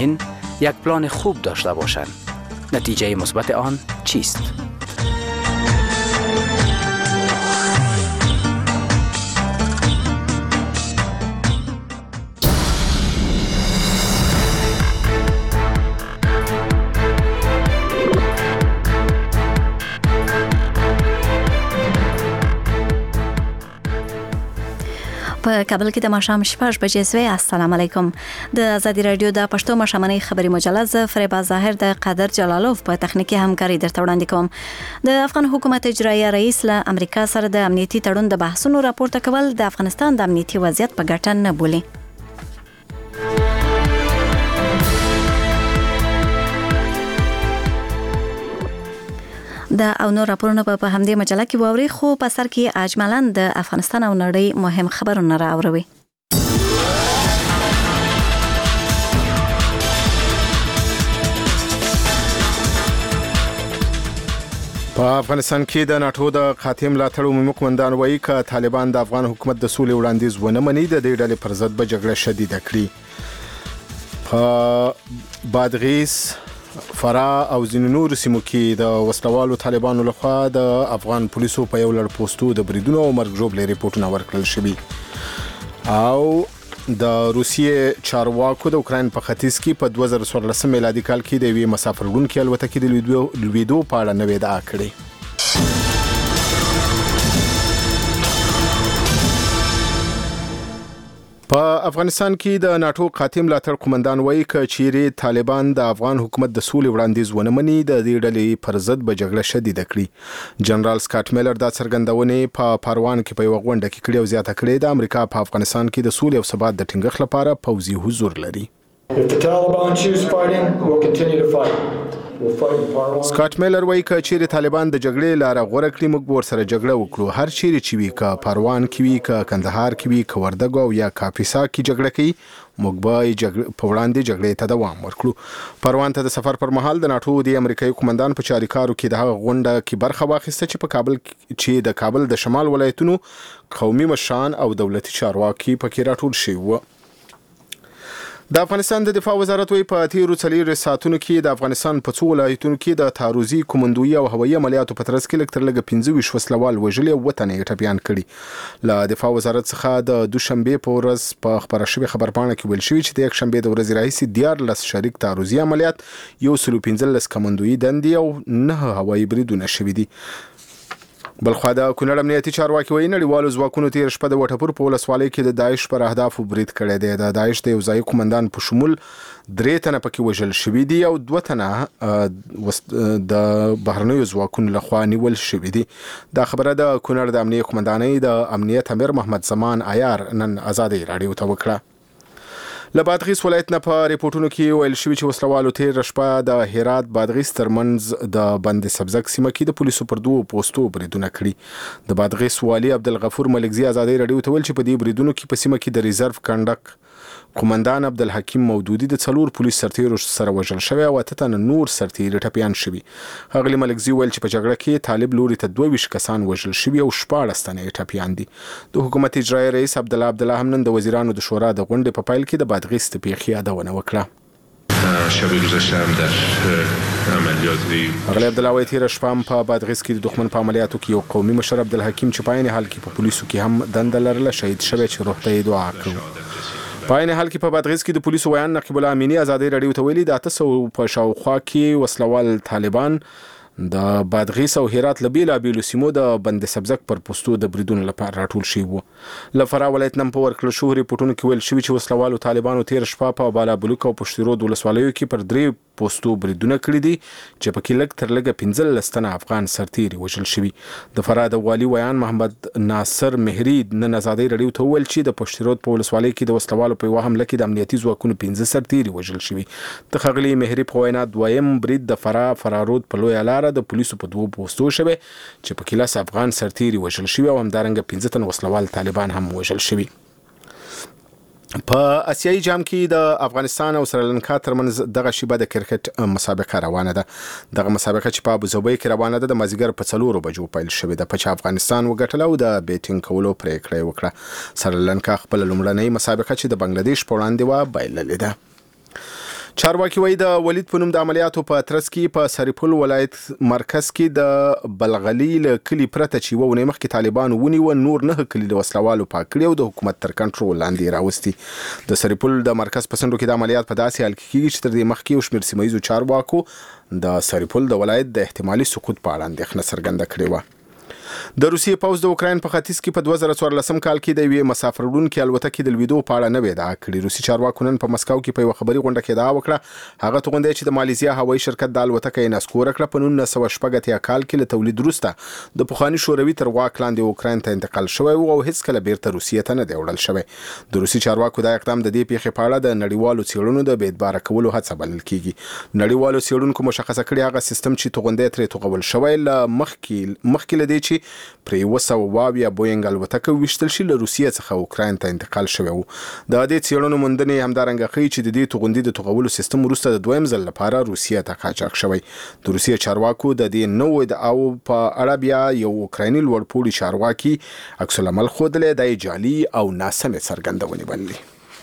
صالحین یک پلان خوب داشته باشند. نتیجه مثبت آن چیست؟ په کابل کې د ماښام 6 بجې سوی. السلام علیکم. د ازادي رادیو د پښتو ماښامنۍ خبري مجله فریبا ظاهر د قادر جلالوف په تخنیکی همکاري درته وړاندې کوم. د افغان حکومت اجرایه رئیس له امریکا سره د امنیتي تړون د بحثونو راپورته کول د افغانستان د امنیتي وضعیت په ګټه نه بولي. د او نور راپورونه په همدې مجله کې واوري، خو په سر کې اجمالاً د افغانستان او نړۍ مهم خبرونه راوړي. په افغانستان کې د ناتو د خاتم ملاتړ عمومي قومندان وایي چې طالبان د افغان حکومت د سولې وړاندیز ونه مني، د دې ډلې پر ضد به جګړه شدیده کړي. په بادغیس، فراه او ځینو نورو سیمو کې د وسلوالو طالبانو لخوا د افغان پولیسو په یو لړ پوسټو د بریدونو او مرګ ژوبلې ریپورتونه ورکړل شوي. او د روسیې چارواکو د اوکراین په ختیځ کې په 2014 میلادي کال کې د یوې مسافرګونکې الوتکې د لویدو په اړه نوې ادعا کړې. په افغانستان کې د ناتو قاطع ملاتړ قومندان وایي چې چیرې طالبان د افغان حکومت د سولې وړاندیز ونه مني، د دې ډلې پر ضد به جګړه شدیده کړي. جنرال سکاټ میلر دا څرګندونې په پاروان کې په یو غونډه کې کړې او زیاته کړې د امریکا په افغانستان کې د سولې او ثبات د ټینګښت لپاره پوځي حضور لري. سکاټ میلر وایي چې چیرې طالبان د جګړې لاره غوره کړي موږ به ورسره جګړه وکړو. هر چیرې چې وي، که پاروان کې وي، که کندهار کې وي، که وردګو او یا کاپیسا کې جګړه کوي، موږ به په وړاندې جګړې ته دوام ورکړو. پاروان ته د سفر پر مهال د ناتو د امریکایي قومندان په چاریکارو کې د هغه غونډه کې برخه واخیسته چې د کابل د شمال ولایتونو قومي مشران او دولتي چارواکي پکې راټول شوي وو. د افغانستان د دفاع وزارت وایي په تیرو 4 ساعتونو کې د افغانستان په څو ولایتونو کې د تعرضي، کومندوي او هوایي عملیاتو په ترڅ کې لږ تر لږه 25 وسلوال وژلي او وطن یې ټپیان کړي. له دفاع وزارت څخه د دوشنبه په ورځ په خبره شوی خبرپاڼه کې ویل شوی چې د یک شنبه د ورځې راهیسې 14 شریک تعرضي عملیات، 115 کومندوي دندې او 9 هوایي بریدونه شوي دي. بلخوا د کونړ امنیتي چارواکي وایي نړیوالو ځواکونو تیر شپه د وټپور په ولسوالۍ کې د داعش پر اهدافو برید کړی دی. د داعش د یو ځایي قومندان په شمول 3 تنه پکې وژل شوي دي او 2 تنه د بهرنیو ځواکونو لخوا نیول شوي دي. دا خبره د کونړ د امنیتي قومندانۍ د امنیت امیر محمد زمان عیار نن آزادۍ رادیو ته وکړه. له بادغیس ولایت نه په ریپورتونو کې ویل شوي چې وسلوالو تیر شپه د هرات بادغیس ترمنځ د بند سبزک سیمه کې د پولیسو پر 2 پوسټو بریدونه کړي. د بادغیس والي عبدالغفور ملکزي آزادۍ رادیو ته ویل چې په دې بریدونو کې په سیمه کې د ریزرو کنډک قومندان عبدالحکیم مودودي د 4 پولیس سرتیرو سره وژل شوی او 8 تنه نور سرتیري ټپیان شوي. ښاغلي ملکزي ویل چې په جګړه کې طالب لوري ته 22 کسان وژل شوي او 14 تنه ټپیان دي. د حکومت اجرایي رئیس عبدالله هم نن د وزیرانو د شورا د غونډې په پیل کې د بادغیس د پیښې یادونه وکړه. شب گذشته هم در عملیات ښاغلي عبدالله وایي تېره شپه هم په بادغیس کې د دښمن په عملیاتو کې یو قومي مشر عبدالحکیم چې په عین حال کې په پولیسو کې هم دنده لرله شهید شوی چې روح ته یې دعا کوو. په عین حال کې په بادغیس کې د پولیسو ویان نقیب الله امینی آزادۍ رادیو ته ویلي د 800 په شاوخوا کې وسلوال طالبان د بادغیس او هرات له بیلابیلو سیمو د بند سبزک پر پوسټو د بریدونو لپاره راټول شوي وو. له فراه ولایت نه په ورکړل شوو ریپورټونو کې ویل شوي چې وسلوالو طالبانو تیر شپه په بالابلوک او پشت رود ولسوالیو کې پر 3 پوسټو بریدونه کړي دي چې پکې لږ تر لږه 15 تنه افغان سرتیري وژل شوي. د فراه د والي ویان محمد ناصر مهری نن آزادۍ رادیو ته ویل چې د پشت رود په ولسوالۍ کې د وسلوالو په یوه حمله کې د امنیتي ځواکونو 15 سرتیري وژل شوي. د ښاغلي مهری په وینا دویم برید د فراه رود په لویه لاره د پولیسو په 2 پوسټو شوی چې پکې 10 افغان سرتیري وژل شوي او همدارنګه 15 تن وسلوال طالبان هم وژل شوي. په اسیایي جام کې د افغانستان او سریلانکا ترمنځ دغه شیبه د کرکټ مسابقه روانه ده. دغه مسابقه چې په ابوظبي کې روانه ده د مازیګر په 4 بجو پیل شوې ده. په افغانستان وګټله او د بیټینګ کولو پریکړه وکړه. سریلانکا خپل لومړنۍ مسابقه چې د بنگلاديش په وړاندې و بایللې ده. چارواکي وایي د ولید په نوم د عملیاتو په ترڅ کې په سریپل ولایت مرکز کې د بلغلي له کلي پرته چې ونې مخکې طالبان ونیو نور نه کلي د وسلوالو پاک کړي او د حکومت تر کنټرول لاندې راوستي. د سریپل د مرکز په سندو کې د عملیات په داسې حال کې کېږي چې تر دې مخکې یو شمېر سیمه ییزو چارواکو د سریپل د ولایت د احتمالي سقوط په اړه اندېښنه څرګنده کړې وه. د روسیې پوځ د اوکراین په ختیځ کې په 2014 کال کې د یوې مسافر وړونکې الوتکې د لویدو په اړه نوې ادعا کړې. روسي چارواکو نن په مسکو کې په یوه خبري غونډه کې ادعا وکړه هغه توغندۍ چې د مالیزیا هوایي شرکت د الوتکې یې نسکوره کړه په 1980 کال کې له تولید وروسته د پخواني شوروي تر واک لاندې اوکراین ته انتقال شوی او هیڅکله بیرته روسیې ته نه دی وړل شوی. د روسي چارواکو دا اقدام د دې پیښې په اړه د نړیوالو څېړنو د بېدباره کولو هڅه بلل کیږي. نړیوالو څېړونکو مشخصه کړې هغه سیستم چې توغندۍ ترې توغول شوی له مخکې لدی چې پرې وسوه بوینګ الوتکه وشتل شي له روسیې څخه اوکراین ته انتقال شوی وو. د دې څېړنو موندنې همدارنګه ښیي چې د دې توغندۍ د توغولو سیستم وروسته د دویم ځل لپاره روسیې ته قاچاق شوی. د روسیې چارواکو د دې نوې ادعاو په اړه بیا یو اوکرایني لوړپوړي چارواکي عکس العمل ښودلی دا یې جعلي او ناسمې څرګندونې بللي.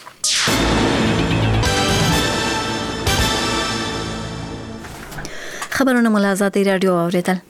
خبرونه مو له آزادۍ راډیو اورېدل.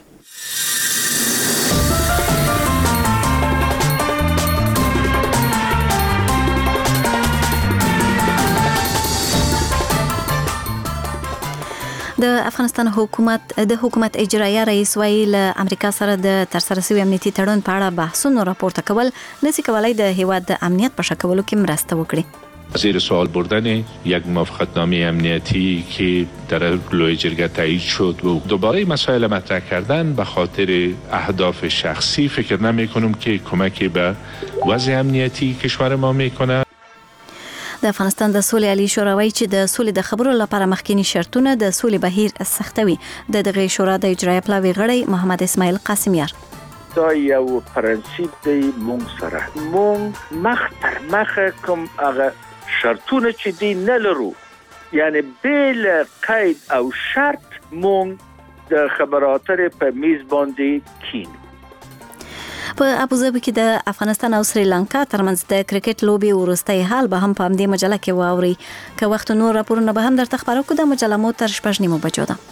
د افغانستان حکومت اجرایه رئیس وایي له امریکا سره د ترسره شوي امنیتي تړون په اړه بحثونه راپورته کول نشي کولای د هیواد د امنیت په ښه کولو کې مرسته وکړي. زیر سوال بردن یک موافقتنامه امنیتی که در لوی جرگه تایید شد و دوباره مسائل مطرح کردن به خاطر اهداف شخصی فکر نمی کنم که کمکی به وضع امنیتی کشور ما میکنه. د افغانستان د سولې عالی شورا وایي چې د سولې د خبرو لپاره مخکینی شرطونه د سولې بهیر سختوي. د دغه شورا د اجرایه پلاوي غړی محمد اسماعیل قاسمیار دا یو پرنسیپ دی مونږ سره مونږ مخ تر مخ کوم هغه شرطونه چې دی نه لرو یعنی بل قید او شرط مونږ د خبرو اترې په میز باندې کینو. په ابوظبي کې د افغانستان او سریلانکا ترمنځ د کرکټ لوبي وروستۍ حال به هم په همدې مجله کې واوري. که وخت نور راپورونه به هم درته خبرو کوو. د مجله مو تر 6:30 بجو ده.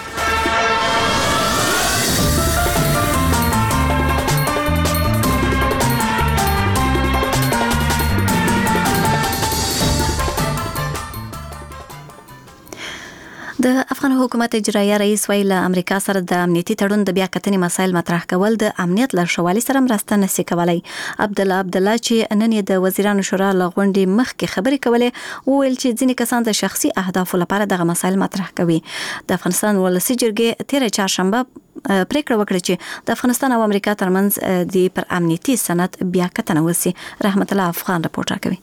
د افغان حکومت اجرایه رئیس ویل امریکا سره د امنیتي تړون د بیا کتنې مسایل مطرح کول د امنیت له شوالي سره مرسته نشي کولای. عبدالله چې نن د وزیرانو شورا لغونډې مخکې خبرې کولې وویل چې ځینې کسان د شخصي اهدافو لپاره دغه مسایل مطرح کوي. د افغانستان ولسی جرګې تیر چهارشنبه پریکړه وکړه چې د افغانستان او امریکا ترمنځ د پر امنیتي سند بیا کتنه وسی. رحمت الله افغان رپورټ راکوي.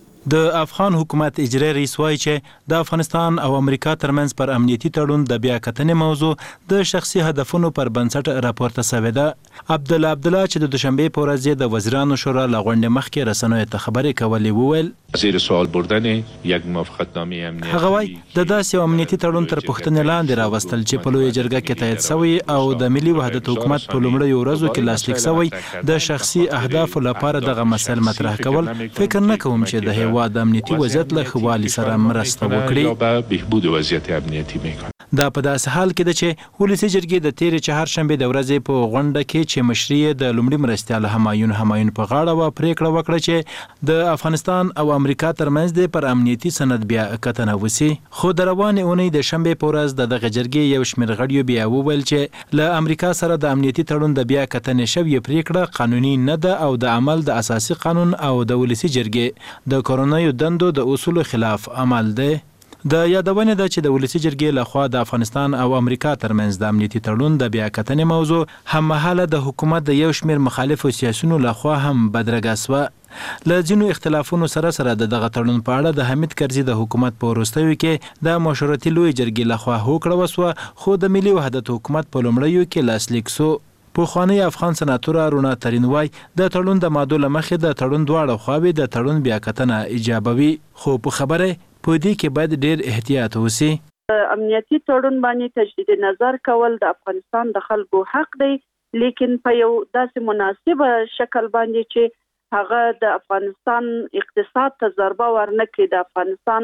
د افغان حکومت اجرایي رئیس وایي چې د افغانستان او امریکا ترمنځ پر امنیتي تړون د بیا کتنې موضوع د شخصي هدفونو پر بنسټ راپورته شوې ده. عبدالله چې د دوشنبه په ورځ د وزیرانو شورا لغونډې مخکې رسنیو ته خبرې کولې وویل زیر سوال بردن یک موافقتنامه امنیتی. هغه وایي د داسې امنیتي تړون تر پوښتنې لاندې راوستل چې په لوی جرګه کې تایید شوی او د ملي وحدت حکومت په لومړیو ورځو کې لاسلیک شوی د شخصي اهدافو لپاره دغه مسایل مطرح کول فکر نه کوم چې د هیواد امنیتي وضعیت له ښه والي سره مرسته وکړي. بهبود وضعیت امنیتی میکنه. دا په داسې حال کې ده چې ولسی جرګې د تیر چهارشنبه د ورځې په غونډه کې چې مشري د لومړي مرستیال همایون په غاړه و پریکړه وکړه چې د افغانستان او امریکا ترمنځ د پر امنیتي سند بیا کتنه وسی. خو د روانې اونۍ د شنبه په ورځ دغه جرګې یو شمېر غړیو بیا وویل چې له امریکا سره د امنیتي تړون د بیا کتنې شوې پریکړه قانوني نه ده او د عمل د اساسي قانون او د ولسی جرګې د کورونایي دندو د اصول خلاف عمل ده. د یادونه ده چې د ولسی جرګې لخوا د افغانستان او امریکا ترمنځ د امنیتي تړون د بیا کتنې موضوع هم مهاله د حکومت د یو شمېر مخالفو سیاسيونو لخوا هم بدرګه شوه. له ځینو اختلافونو سره د دغه تړون په اړه د حمید کرزي د حکومت په وروستیو کې د مشورتي لوی جرګې لخوا هوکړه وسوه خو د ملي وحدت حکومت په لومړیو کې لاسلیک شو. پخوانی افغان سناتور رونا ترینوای د تړون د ماده لمخې د تړون دواړه خواوې د تړون بیا کتنه ایجابوي خو په خبره په دې کې باید ډېر احتیاط وسی. امنیتي تړون باندې تجدید نظر کول د افغانستان د خلکو حق دی لیکن په یو داسې مناسب شکل باندې چې هغه د افغانستان اقتصاد ته ضربه ورنکړي د افغانستان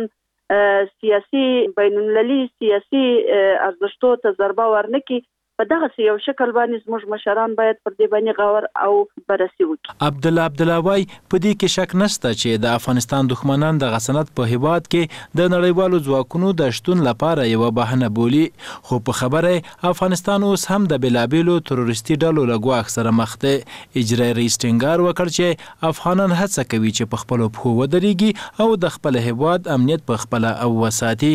سیاسي بین‌المللي سیاسي ارزښتو ته ضربه ورنکي. په دغه یو شکل باندې زموږ مشران باید پر دې باندې غور او بررسي وکړي. عبدالله وای په دې کې شک نشته چې د افغانستان دښمنان د غسنت په هیواد کې د نړیوالو ځواکونو د شتون لپاره یو بهانه بولي، خو په خبره افغانستان اوس هم د بلابلو تروریستي ډلو له ګواښ سره مخ دی. اجرایي رئیس ټینګار وکړ چې افغانان هڅه کوي چې په خپلو پښو ودرېږي او د خپل هیواد امنیت په خپله او وساتي.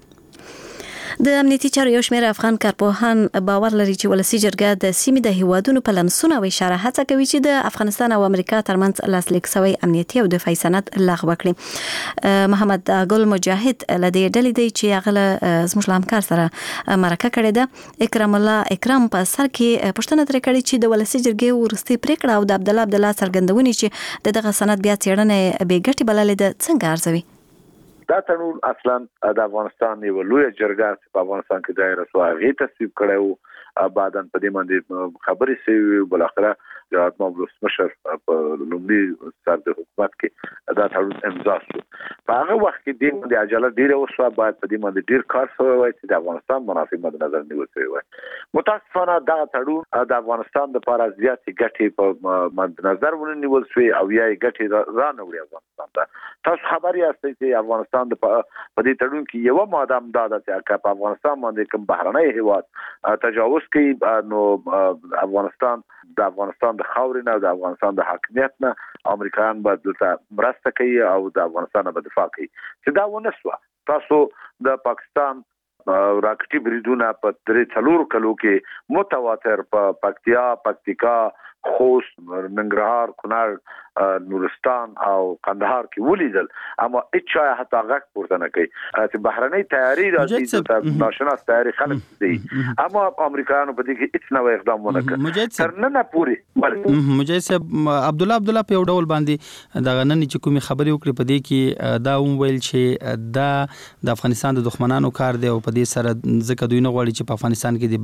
د امنیتي چارو یو شمېر افغان کارپوهان باور لري چې ولسي جرګه د سیمې د هیوادونو په لمسون او اشاره هڅه کوي چې د افغانستان او امریکا ترمنځ لاسلیک شوی امنیتي او دفاعي سند لغوه کړي. محمد ګل مجاهد لدې ډلې دی چې هغه زموږ همکار سره مرکه کړې ده. اکرام الله اکرام په سر کې پوښتنه ترې کړې چې د ولسي جرګې وروستۍ پریکړه او د عبدالله څرګندونې چې دغه سند بیا څېړنه بې ګټې بللې ده څنګه ارزوي؟ دا تړون اصلا د افغانستان یو لوی جرګه په افغانستان کې دایره سو هغه تصویب کړو بعدن په دې باندې خبرې شوی بل اخره جهاد مبلوس مشر په لومړي سر د حکومت کې دا تړون امضا شو. په هغه وخت کې د دې عجله ډیره وسو باید په دې باندې ډیر کار شوی وای چې د افغانستان منافع مد نظر نیول شوی وای. متاسفانه دا تړون د افغانستان لپاره زیات ګټې په مد نظر ونیول شوی او یا ګټې را نه وړي افغانستان ته. تاسو خبري یاستئ چې افغانستان په دې تړون کې یو ماده امداد چې په افغانستان باندې کوم بهرنۍ هیواد تجاوز کوي نو افغانستان د خاورې نه د افغانستان د حاکمیت نه امریکایان به دلته مرسته کوي او د افغانستان به دفاع کوي. چې دا ونه شو تاسو د پاکستان راکټي بریدونه په 3-4 کلو کې متواتر په پکتیکا خوست ننګرهار کونړ نورستان او قندهار کې ولیدل، اما اچا حتی غږ پورته نه کوي چې بهرنۍ تیاری راځي د ناشناس تیاری خلک دي، اما امریکایانو په دې کې هیڅ نوې اقدام ونه کړ تر نن پورې. مجاهد صاحب عبدالله په یو ډول باندې د غنن چې کومي خبرې وکړي په دې کې دا ویل چې دا د افغانستان د دښمنانو کار دی او په دې سره ځکه دوی نه غواړي چې په افغانستان کې د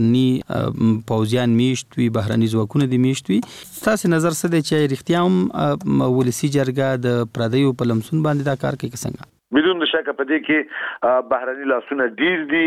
بهرني پوځیان میشت وي، بهرني ځواکونه دي میشت وي. تاسو نظر څه دی چې رښتیا هم ولسی جرګه د پردیو په لمسون باندې دا کار کوي څنګه؟ بدون شک په دې کې بهرني لاسونه ډیر دي.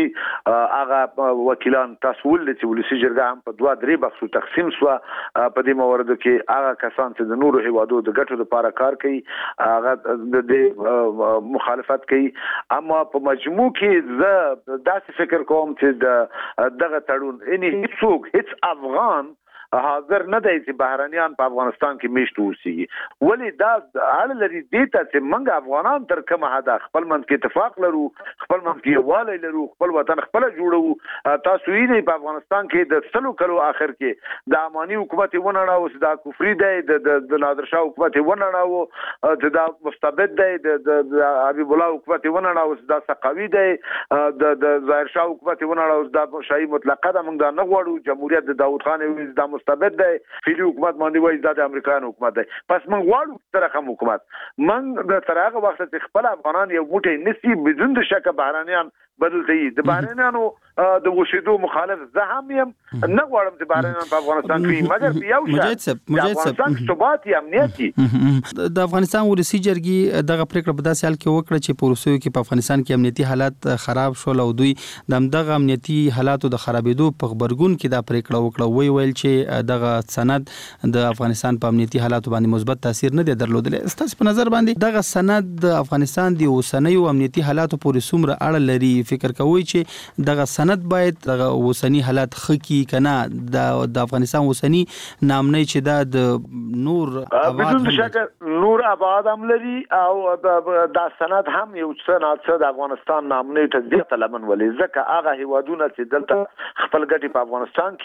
هغه وکیلان تاسو ول چې ولسی جرګه هم په 2-3 بخښو تقسیم شو. په دې موارد کې هغه کسان چې د نورو هیوادو د ګټو لپاره کار کوي هغه د مخالفت کوي، اما په مجموع کې زه داسې فکر کوم چې دغه تړون هیڅ افغان حاضر نه دی چې بهرنیان په افغانستان کې میشت اوسېږي. ولی دا اړه لري دې ته چې موږ افغانان تر کومه حده خپل منځ کې اتفاق لرو، خپل منځ کې یووالی لرو، خپل وطن خپل جوړو. تاسو یې په افغانستان کې د 100 کلو اخر کې د اماني حکومت ونړاو، د کفري دی د نادر شاه حکومت ونړاو، د مستبد دی د حبیب الله حکومت ونړاو، د سقاوي دی د ظاهر شاه حکومت ونړاو، د شاهي مطلقه د موږ نه غواړو، جمهوریت د داوود خان د مستبد دی، فعلی حکومت باندې وایي دا د امریکایانو حکومت دی. پس موږ غواړو ترخم حکومت. موږ تر هغه وخت چې خپل افغانان یو موټی نسی بدون د شک بهرانيان بدلته دي. د بهرانيانو د وشیدو مخالف زه هم یم، نه غواړم چې بهرانيان په افغانستان کې مګر په یو افغانستان ثبات امنیتي د افغانستان ولسی جرګې دغه پریکړه په داسې حال کې وکړه چې په روسیو کې په افغانستان کې امنیتي حالات خراب شول او دوی دغه امنیتي حالاتو د خرابېدو په خبرګون کې دا پریکړه وکړه. ویل چې دغه سند د افغانستان په امنیتي حالاتو باندې مثبت تاثیر نه دی درلودلی. ستاسو په نظر باندې دغه سند د افغانستان د اوسنیو امنیتي حالاتو پورې څومره اړه لري؟ فکر کوئ چې دغه سند باید دغه اوسنی حالات خکی کنه د افغانستان اوسنی نامنه چې د نور بدون شک نور آباد هم لري او دا سند هم یو څه د افغانستان نامنه ته زیات لمن ولې ځکه هغه هیوادونه چې دلته خپل ګټې په افغانستان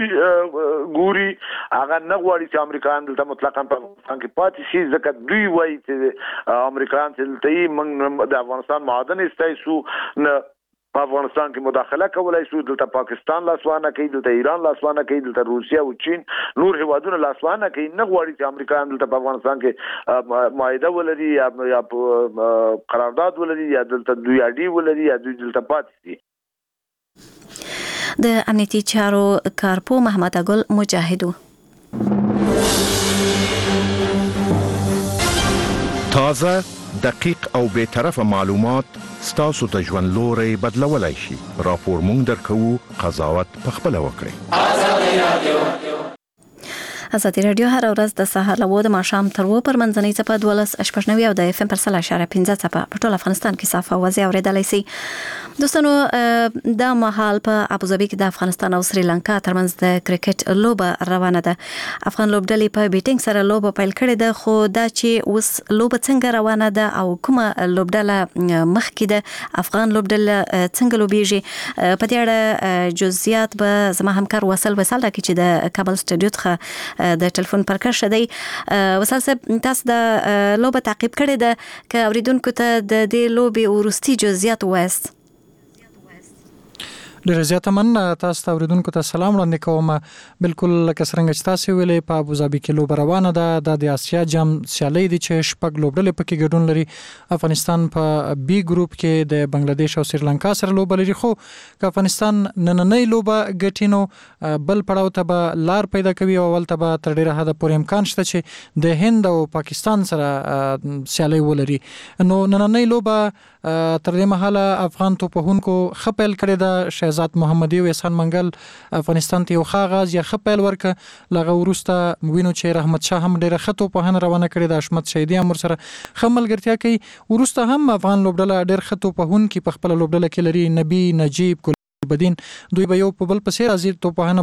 کې ګوري هغه نه غواړي چې امریکایان دلته مطلقاً په افغانستان کې پاتې شي، ځکه دوی وایي چې امریکایان چې دلته موږ د افغانستان معادن استایسو نه په افغانستان کې مداخله کولای شو، دلته پاکستان لاسوانه کوي، دلته ایران لاسوانه کوي، دلته روسیا او چین نور هیوادونه لاسوانه کوي. نه غواړي چې امریکایان دلته په افغانستان کې معاهده ولري یا قرارداد ولري یا دلته دوی اډي ولري یا دوی دلته پاتې شي. د امنیتي چارو کارپو محمد ګل مجاهد. تازه دقیق او بے طرفه معلومات ستاسو د ژوند لوري بدلولای شي. راپور مونږ درکو، قضاوت پخپله وکړئ. ازادي رادیو هر ورځ د سهار له 2 ماښام تر 2 پر منځنۍ څپه 12.9 او د FM پر 3.15 څپه په ټول افغانستان کې صافه وځي اوریدلای شي. دوستانو د مهال په ابوظبي کې د افغانستان او سریلانکا ترمنځ د کرکټ لوبه روانه ده. افغان لوبډلې په بیټینګ سره لوبه پیل کړې ده، خو دا چې اوس لوبه څنګه روانه ده او کومه لوبډله مخکې ده، افغان لوبډله څنګه لوبيږي، په دې اړه جزئیات به زما همکار وصل راکړي چې د کابل سټوډیو څخه د ټلیفون پر کار شدی. وصل صاحب، تاسو د لوبه تعقیب کړی ده که اوریدونکو ته د دې لوبې ورستي جزئیات وایست؟ ډیر زیاته من تاسو ته اوریدونکو ته سلام وړاندې کوم. بالکل لکه څنګه چې تاسو ویلې په ابوظبي کې لوبه روانه ده. د آسیا جام سیالي دي چې شپږ لوبډلې پکې ګډون لري. افغانستان په بي ګروپ کې د بنگلاديش او سریلانکا سره لوبه لري، خو که افغانستان نننۍ لوبه ګټینو بل پړاو ته به لار پیدا کوي او ول ته به تر ډیره حد پورې امکان شته چې د هند او پاکستان سره سیالي ولري. نو نننۍ لوبه تر دې مهاله افغان توپهونکو خپل کړی ده. شهزاد محمدي او احسان منګل افغانستان ته یو خاغاز یا خپل ورک لغه ورسته وینو چې رحمت شاه هم ډیره خطو په هن روانه کړی د اشمت شهیدی امر سره خملګرتیا کوي. ورسته هم افغان لوبډله ډیر خطو په هون کې په خپل لوبډله کې لري. نبی نجیب بدین دوی به یو په بل پسې راځي توپهانه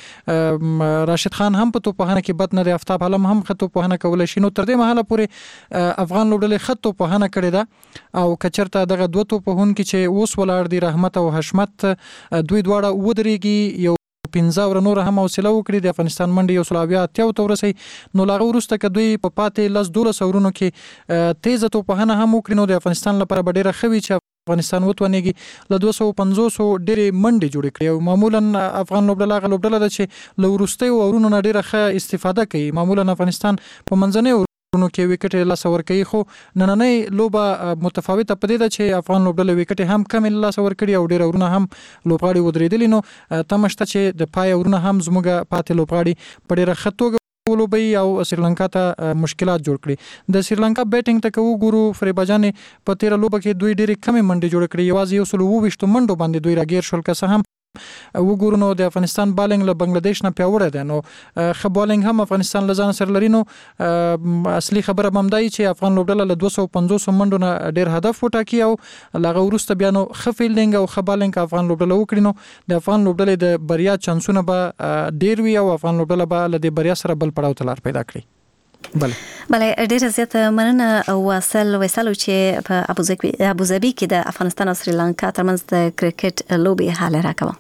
بکی. راشد خان هم په توپهانه کې بد نه دی. افتاب علم هم خطو توپهانه کولای شي. نو تر دې مهاله پورې افغان لوبډلې خط توپهانه کړې ده او کچرته دغه دوه توپهون کې چې اوس ولاړ دي رحمت او حشمت، دوی دواړه ودرېږي یو 15 ور نور هم حوصله وکړي د افغانستان منډي یو سلاویا ته ورسي. نو لاغه ورسته ک دوی په پاتې لس 12 ورونو کې تیز توپهانه هم وکړي. نو د افغانستان لپاره ډیره خوي چې افغانستان وتونیږي له 250 ډېرې منډې جوړې کړې او معمولا افغان لوبډله ده چې له وروستۍ ورونو نه ډیره ښه استفاده کوي. معمولا افغانستان په منځنۍ ورونو کې وکټ لاس ور کوي، خو نننۍ لوبه متفاوته پدې ده چې افغان لوبډله وکټ هم کم لاس ور کړی او ډیره ورونه هم لوبغاړي ودرېدل. نو تمشته چې د پای ورونه هم زموږه پاتې لوبغاړي په ډیره خطوګه لوبي او سریلانکا ته مشکلات جوړ کړي. د سریلانکا بیټینګ ته کو ګورو فریباجان په 13 لوبه کې دوی ډېری کمی منډې جوړ کړي. یوازې یو سلو 20 منډو باندې دوی راګیر شول. که هم وګورو نو د افغانستان بالینګ له بنگلاديش نه پیاوړی دی. نو خ بالینګ هم افغانستان لزان سره لري. نو اصلي خبره بمدای چې افغان لوبډله له 250 منډو نه ډېر هدف وټاکي او لغه ورسته بیا نو خ فیلډینګ او خ بالینګ افغان لوبډله وکړي. نو د افغان لوبډله د بریا چانسونه به ډېر وي او افغان لوبډله به له بریا سره بل پړاو ته لار پیدا کړي. بله ډیره زیاته مننه وصلو چې په ابوظبي کې د افغانستان او سریلانکا ترمنځ د کرکټ لوبې حال راکوم.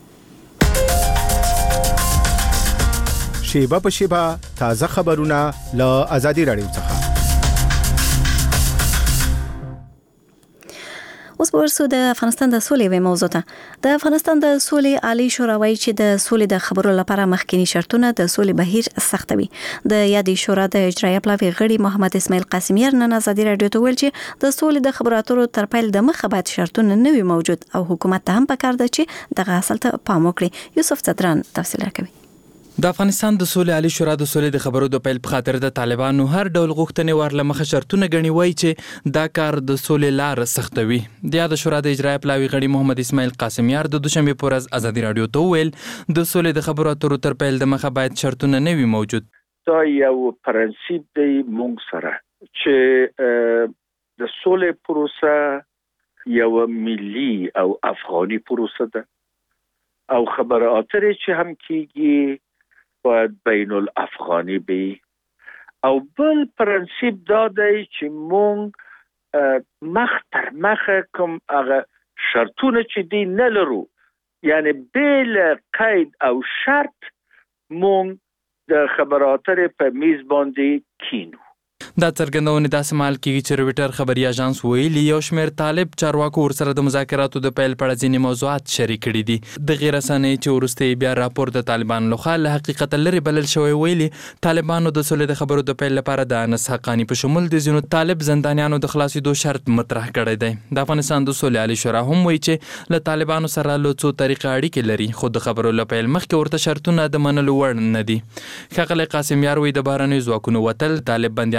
شیبه په شیبه تازه خبرونه له ازادي رادیو څخه. اوس ورسو د افغانستان د سولې وې موضوع ته. د افغانستان د سولې عالی شورا وایي چې د سولې د خبرو لپاره مخکینی شرطونه د سولې بهیر سختوي. د یادې شورا د اجرایه پلاوی غړي محمد اسماعیل قاسمیار نن ازادي رادیو ته ویل چې د سولې د خبرو اترو تر پیل د مخه باید شرطونه نه وي موجود او حکومت ته هم پکار ده چې دغه اصل ته پام وکړي. یوسف صدران تفصیل راکوي. د افغانستان د سولې عالی شورا د سولې د خبرو د پیل په خاطر د طالبانو هر ډول غوښتنې ورله مخه شرطونه غني وای چې دا کار د سولې لار سختوي. د شورا د اجرایه پلاوی غړي محمد اسماعیل قاسمیار د دوشنبه پر ورځ ازادي رادیو ته ویل د سولې د خبرو اترو تر پیل د مخه باید شرطونه نه وي موجود. دا یو پرنسيپ دی مونږ سره چې د سولې پروسه یو ملي او افغاني پروسه ده او خبره اترې چې هم کیږي باید بین الافغانی بی. او بل پرنسیپ دا دی چې مونږ مخ تر مخ کوم هغه شرطونه چې دی نه لرو، یعنی بل قید او شرط مونږ د خبراتره په میز باندې کینو. دا څرګندونه داسې مال کېږي چې رويټر خبري اژانس ویلي یو شمېر طالب چارواکو ورسره د مذاکراتو د پیل په اړه ځینې موضوعات شریک کړي دي. د غیر رسنۍ چې ورسته بیا راپور د طالبانو لخوا له حقیقت لري بلل شوی ویلي طالبانو د سولې د خبرو د پیل لپاره د انس حقانی په شمول د ځینو طالب زندانیانو د خلاصېدو شرط مطرح کړی دی. د افغانستان د سولې عالی شورا هم وایي چې له طالبانو سره له څو طریقې اړیکې لري، خو د خبرو له پیل مخکې ورته شرطونه د منلو وړ نه دي. ښاغلی قاسمیار وایي د بهرنیو ځواکونو وتل طالب بندیانو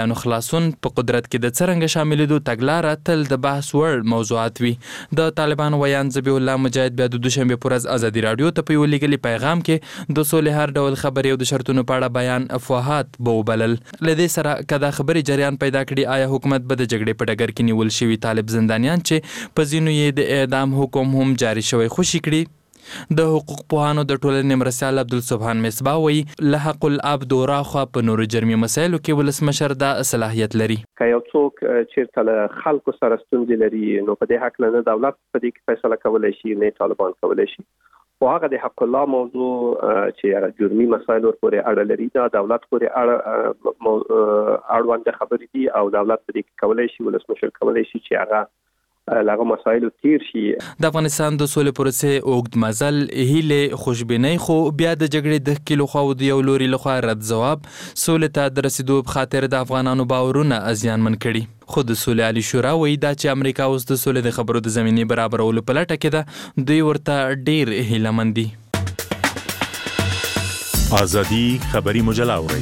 بنديانو خلاصون په قدرت کې د څرنګه شاملېدو تګلاره تل د بحث وړ موضوعات وي. د طالبان ویان ذبیح الله مجاهد بیا د دوشنبه پر ورځ ازادي رادیو ته په یو لیکلي پیغام کې د سولې هر ډول خبرې او د شرطونو په اړه بیان افواهات به وبلل. لدې سره کدا خبرې جریان پیدا کړي آیا حکومت به د جګړې په ډګر کې نیول شوي طالب زندانیان چې په ځینو یې د اعدام حکم هم جاری شوی خوشي کړي. د حقوق پوهانو د ټولنې مرستیال عبدالسبحان مصباح وایي له حق العبد راخوا په نورو جرمي مسایلو کې ولسمشر دا صلاحیت لري. که یو څوک چیرته له خلکو سره ستونزې لري نو په دې حق نه دولت په دې کې فیصله کولی شي نه طالبان کولی شي. خو هغه د حق الله موضوع چې جرمي مسایل ورپورې اړه لري دا دولت پورې اړوند خبرې دي او دولت په دې کې کولی شي ولسمشر کولی شي چې هغه لاغه مسایل تیر شي. د افغانستان د سولې پروسې اوږد مزل هیله خوشبینۍ خو بیا د جګړې د کیلو خو د یو لوري لخوا رد جواب سولې ته د رسیدو په خاطر د افغانانو باورونه ازیانمن کړي. خو د سولې عالی شورا وایي دا چې امریکا اوس د سولې د خبرو د زمینې برابرولو په لټه کې ده دوی ورته ډیر هیلهمن دي. ازادي خبري مجله اوري.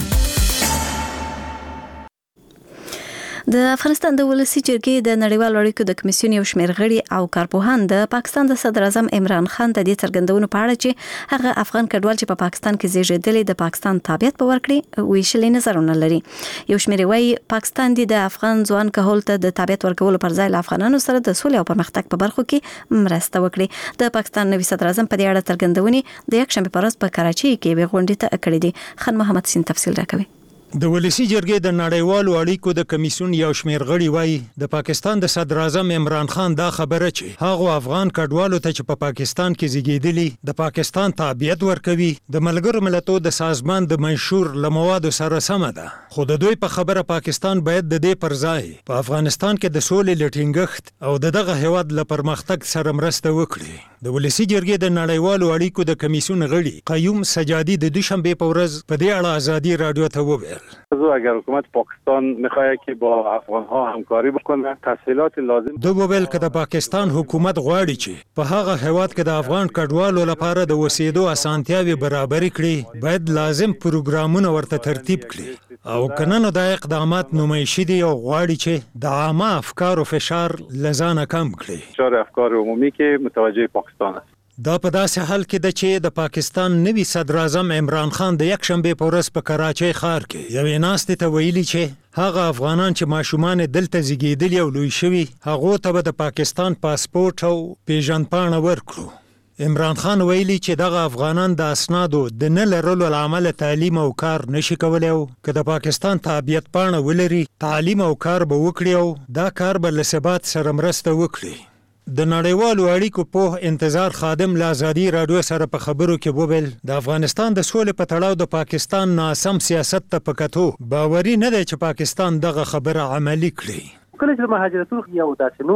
د افغانستان د ولسی جرګې د نړیوالو اړیکو د کمیسیون یو شمېر غړي او کارپوهان د پاکستان د صدر اعظم عمران خان د دې څرګندونو په اړه چې هغه افغان کډوال چې په پاکستان کې زیږیدلي د پاکستان تابعیت په ورکړي ویشلې نظرونه لري. یو شمېر وایي پاکستان د افغان ځوان کهول ته د تابعیت ورکولو پر ځای له افغانانو سره د سولې او پرمختګ په برخو کې مرسته وکړي. د پاکستان نوي صدر اعظم په دې اړه څرګندونې د یکشنبه په ورځ په کراچۍ کې به غونډې ته کړې دي. خان محمد سین تفصیل راکوي. د ولسی جرګې د نړیوالو اړیکو د کمیسیون یو شمېر غړي وایي د پاکستان د صدر اعظم عمران خان دا خبره چې هغه افغان کډوالو ته چې په پاکستان کې زیږیدلي د پاکستان تابعیت ورکوي د ملګرو ملتونو د سازمان د منشور لموادو سره سم ده. خو د دوی په خبره پاکستان باید د دې پر ځای په افغانستان کې د سولې لټینګښت او دغه هیواد له پرمختګ سره مرسته وکړي. د ولسی جرګې د نړیوالو اړیکو د کمیسیون غړي قیوم سجادی د دوشنبه په ورځ په دې اړه ازادي رادیو ته وویل اگر حکومت پاکستان میخواد که با افغانها همکاری بکنه تسهیلات لازم دو ویل که د پاکستان حکومت غواړي چې په هغه هیواد کې د افغان کډوالو لپاره د وسیدو اسانتیاوي برابر کړي باید لازم پروګرامونه ورته ترتیب کړي او کنه د اقدامات نمایشي دي او غواړي چې د عامه افکار او فشار لزانه کم کړي. فشار افکار عمومی که متوجه پاکستان است. دا په داسې حال کې ده چې د پاکستان نوي صدر اعظم عمران خان د یکشنبه په ورځ په کراچۍ ښار کې یوې ناستې ته ویلي چې هغه افغانان چې ماشومان دلته زیږیدلي او لوی شوي هغو ته به د پاکستان پاسپورت او پیژندپاڼه ورکړو. عمران خان ویلي چې دغه افغانان د اسنادو د نه لرلو له امله تعلیم او کار نشي کولی او که د پاکستان تابعیت پاڼه ولري تعلیم او کار به وکړي او دا کار به له ثبات سره مرسته وکړي. د نړیوالو اړیکو په انتظار خادم له ازادي رادیو سره په خبرو کې وویل د افغانستان د سولې په تړاو د پاکستان ناسم سیاست ته په کتو باوري نه دی چې پاکستان دغه خبره عملي کړي. کله چې مهاجرتونو یو داسې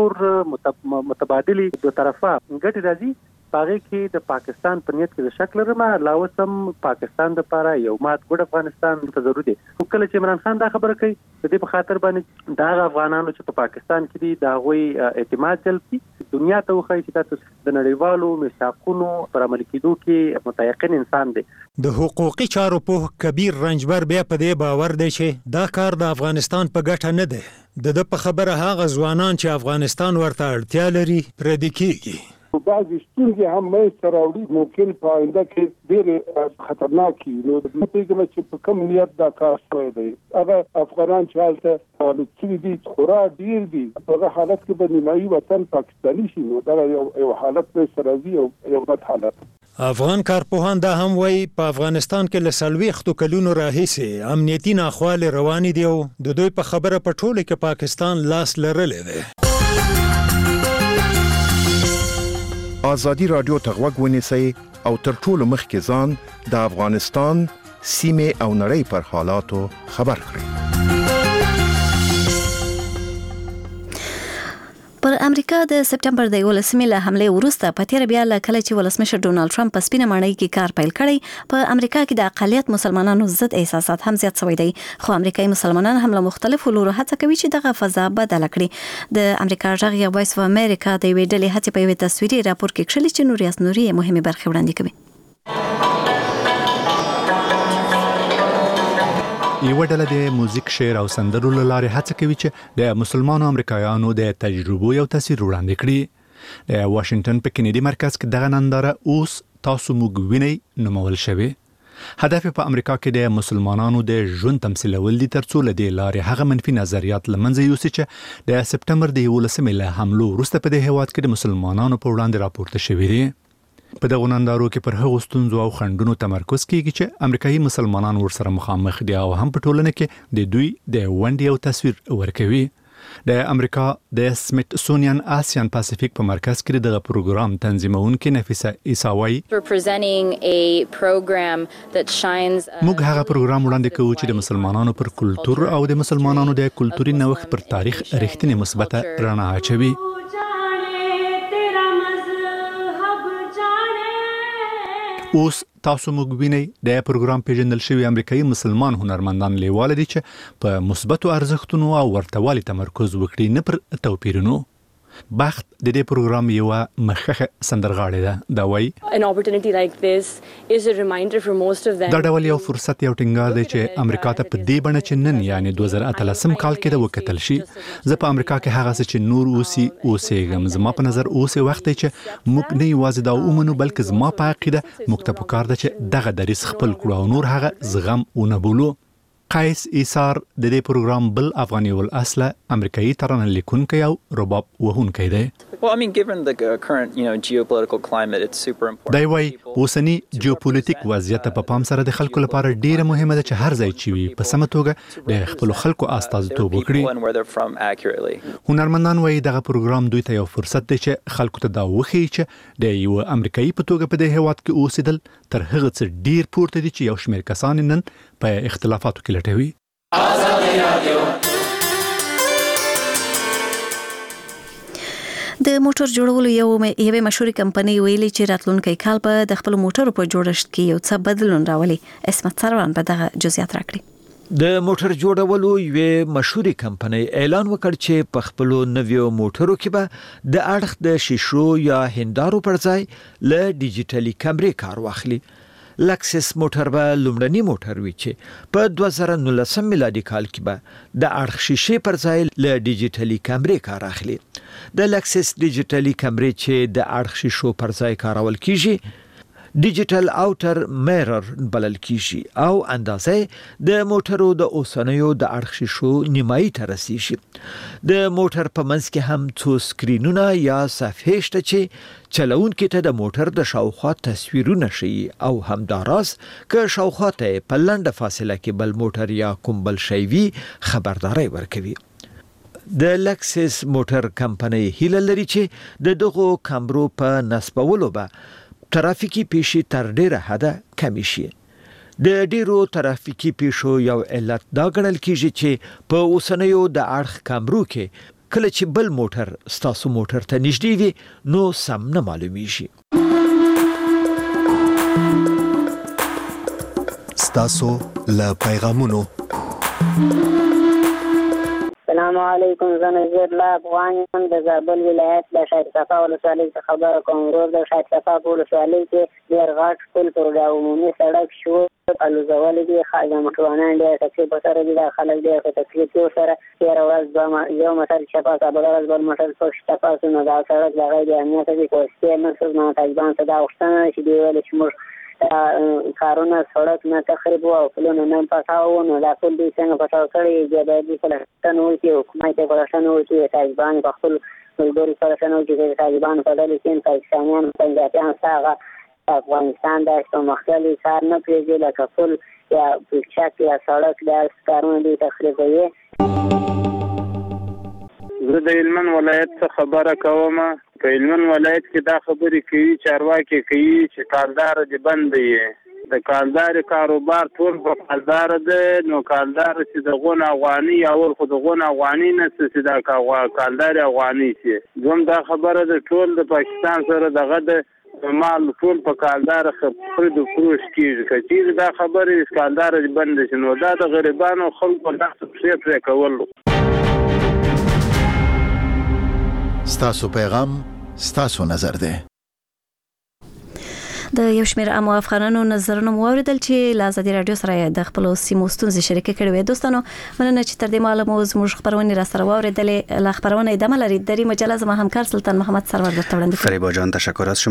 نور متبادلي دوه طرفه ګټې راځي باغې کې د پاکستان په نیت کې د شک لرم علاوه سم پاکستان د لپاره یو مات ګډ افغانستان ته ضروري دی. کله چې عمران خان دا خبره کوي د دې په خاطر باندې دا افغانانو چې په پاکستان کې دي دا غوي اعتماد جلب کی دنیا ته وخی چې تاسو د نړیوالو میثاقونو پر عمل کېدو کې متيقن انسان دی. د حقوقي چارو په کبیر رنجبر بیا په دې باور دی چې دا کار د افغانستان په ګټه نه دی. د په خبره هغه ځوانان چې افغانستان ورته اړتیا لري پردي کیږي. بعضی ستونزې هم منځته راوړي ممکن په آینده کې ډېرې خطرناک وي. نو نه پوهېږم چې په کوم نیت دا کار شوی دی. هغه افغانان چې هلته الوت شوي دي خورا ډېر دي په هغه حالت کې به نیمایي وطن پاکستاني شي نو دغه یو حالت به سره راځي یو بد حالت. افغان کارپوهان دا هم وایي په افغانستان کې له 40 کلونو راهیسې امنیتي ناخوالې روانې دي او د دوی په خبره په ټوله کې پاکستان لاس لرلی دی. ازادي رادیو ته غوږ ونیسئ او تر ټولو مخکې ځان د افغانستان سیمې او نړۍ پر حالاتو خبر کړئ. پر امریکا د سپټمبر د 11 له حمله وروسته په تیر بیا له کله چې ولسمشر ډونالد ټرمپ په سپینه ماڼۍ کې کار پیل کړی په امریکا کې د اقلیت مسلمانانو ضد احساسات هم زیات شوي دي خو امریکایي مسلمانان هم له مختلفو لورو هڅه کوي چې دغه فضا بدله کړي. د امریکا غږ یا وایس اف امریکا د ویډیو ډلې هڅه په یو تصویري راپور کې کړل چې نوریاس نوري مهمه برخه وړاندې کوي. یو ډله د موزیک، شعر او سندرو لاره هڅه کوي چې د مسلمانو امریکایانو د تجربو یو تصویر وړاندې کړي. د واشنگټن په کینیدي مرکز کې دغه ننداره اوس تاسو موږ وینئ نومول شوی. هدف په امریکا کې د مسلمانانو د ژوند تمثیلول دي ترڅو له دې لارې هغه منفي نظریات له منځه یوسي چې د سپټمبر د 11 له حملو وروسته په دې هیواد کې د مسلمانانو په وړاندې راپورته شوي دي. په دغه نندارو کې پر هغو ستونزو او خنډونو تمرکز کیږي چې امریکایي مسلمانان ورسره مخامخ دي او هم په ټولنه کې د دوی د ونډې یو تصویر ورکوي. د امریکا د سمیتسونین آسیان پاسفیک په مرکز کې دغه پروګرام تنظیمونکې نفیسه عیساوی موږ هغه پروګرام وړاندې کوو چې د مسلمانانو پر کلتور او د مسلمانانو د کلتوري نوښت پر تاریخ رښتینې مثبته رڼا اچوي. اوس تاسو موږ وینئ د پروګرام پیژندل شوی امریکایي مسلمان هنرمندان لیواله دي چې په مثبتو ارزښتونو او ورتوالي تمرکز وکړي نه پر توپیرونو. بخت د دې پروګرام یو مخخه سندرغاړې ده. دا وایي دا ډول یو فرصت یو ټینګار دی چې امریکا ته په دې بڼه چې نن یعنی 2013 کال کې د وکتل شي. زه په امریکا کې هغه څه چې نور اوسېږم زما په نظر اوسې وخت چې موږ نه یوازې دا ومنو بلکې زما په عقیده موږ ته پکار ده چې دغه دریس خپل کړو او نور هغه زغم ونه بولو. قیس ایثار د دې پروګرام بل افغاني ول اصله امریکایي ترانه لیکونکی او رباب وهونکی دی. دا وایي اوسنی جیوپولیټیک وضعیت په پام سره د خلکو لپاره ډیره مهمه ده چې هر ځای چې وي په سمه توګه د خپل خلکو استازیتوب وکړي. هنرمندان وایي دغه پروګرام دوی ته یو فرصت دی چې خلکو ته دا وښیي چې د یو امریکایي په توګه په دې هیواد کې اوسېدل تر هغه څه ډیر پورته دي چې یو شمېر کسان نن په اختلافاتو کې لټوي. د موټر جوړولو یوې مشهورې کمپنۍ ویلي چې راتلونکی کال به د خپل موټرو په جوړښت کې یو څه بدلون راولي. اسمت سروان به دغه جزئیات راکړي. د موټر جوړولو یوې مشهورې کمپنۍ اعلان وکړ چې په خپل نویو موټرو کې به د اړخ د شیشو یا هندارو پر ځای له ډیجیټلي کیمرې کار واخلي. لکسس موټر به لومړنی موټر وي چې په 2019 میلادي کال کې به د اړخ شیشې پر ځای له ډیجیټلي کیمرې کار اخلي. د لکسس ډیجیټلي کیمرې چې د اړخ شیشو پر ځای کارول کیږي ډیجیټل اوټر میرر بلل کیږي او اندازې د موټرو د اوسنیو د اړخ شیشو نیمایي ته رسیږي. د موټر په منځ کې هم څو سکرینونه یا صفحې شته چې چلونکي ته د موټر د شاوخوا تصویرونه ښیي او همداراز که شاوخوا ته په لنډه فاصله کې بل موټر یا کوم بل شی وي خبرداري ورکوي. د لکسس موټر کمپنۍ هیله لري چې د دغو کامرو په نصبولو به ترافیکي پیښې تر ډیره حده کمې شي. د ډیرو ترافیکي پیښو یو علت دا ګڼل کیږي چې په اوسنیو د اړخ کامرو کې کله چې بل موټر ستاسو موټر ته نږدې وي نو سم نه معلومیږي. ستاسو له پیغامونو. السلام علیکم. زه نذیر الله افغان یم د زابل ولایت د شهید صفا ولسوالۍ څخه خبره کوم. ورور د شهید صفا په ولسوالۍ کې ډېر غټ پل پر عمومي سړک شو الوزول دي. خاله موټروانان ډېر تکلیف سره دي. خلک ډېر په تکلیف سره تېره ورځ یو موټر شپه بله ورځ بل موټر پکښ تپاسو نو دا سړک د غیر امنیته دي. کوشتې نه څوک طالبان ته دا غوښتنه چې دوی ویل چې موږ کارونه سړک نه تخریب او پلونه نه پټاو نو دا ټول دوی څنګه پټاو کړي چې باید دې پلټنه وکړي حکومت یې پلټنه وکړي. طالبان په خپل ملګرو پلټنه وکړي چې طالبان په ډلې کې پاکستانیان پنجابیان هغه افغانستان د مختلف کار نه پرېږدي لکه پل یا پلچک یا سړک دا کارونه دوی تخریبوي. زه د هلمند ولایت څخه خبره کوم. په هلمند ولایت کې دا خبرې کوي چارواکي کوي چې کالدار دې بند دی. د کالدار کاروبار ټول په کالدار ده. نو کالدار چې د غون افغاني اول خو د غون افغاني نه چې دا کالدار افغاني شي. دوم دا خبره ده ټول د پاکستان سره دغه د مال ټول په کالدار خپل د فروش کیږي. چې دا خبره کالدار دې بند شي نو دا د غریبانو خلکو لاس پرې کول. ستاسو پیغام ستاسو نظر ده. د یو شمېر عامو افغانانو نظرونه مو اوریدل چې له ازادي رادیو سره د خپل سیمو ستونزې شریک کړي وي. دوستانو مننه چې تر دې معلومه زموږ خبرونه را سره واوریدلې. له خبرونه ادامه لري. د مجله زما همکار سلطان محمد سرور درته وړاندې کوم. فریبا جان تشکر از شما.